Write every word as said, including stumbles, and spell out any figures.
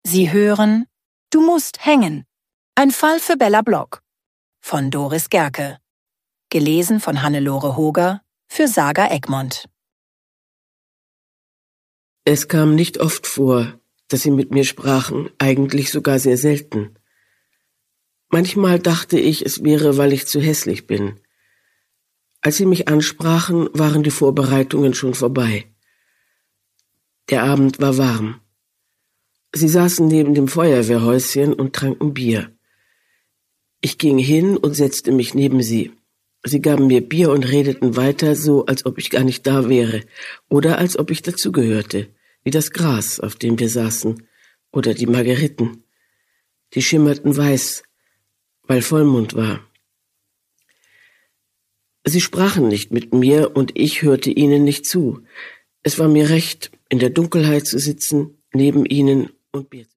Sie hören Du musst hängen. Ein Fall für Bella Block von Doris Gerke. Gelesen von Hannelore Hoger für Saga Egmont. Es kam nicht oft vor, dass sie mit mir sprachen, eigentlich sogar sehr selten. Manchmal dachte ich, es wäre, weil ich zu hässlich bin. Als sie mich ansprachen, waren die Vorbereitungen schon vorbei. Der Abend war warm. Sie saßen neben dem Feuerwehrhäuschen und tranken Bier. Ich ging hin und setzte mich neben sie. Sie gaben mir Bier und redeten weiter, so als ob ich gar nicht da wäre oder als ob ich dazugehörte, wie das Gras, auf dem wir saßen, oder die Margeriten. Die schimmerten weiß, weil Vollmond war. Sie sprachen nicht mit mir und ich hörte ihnen nicht zu. Es war mir recht, in der Dunkelheit zu sitzen, neben ihnen und Bier zu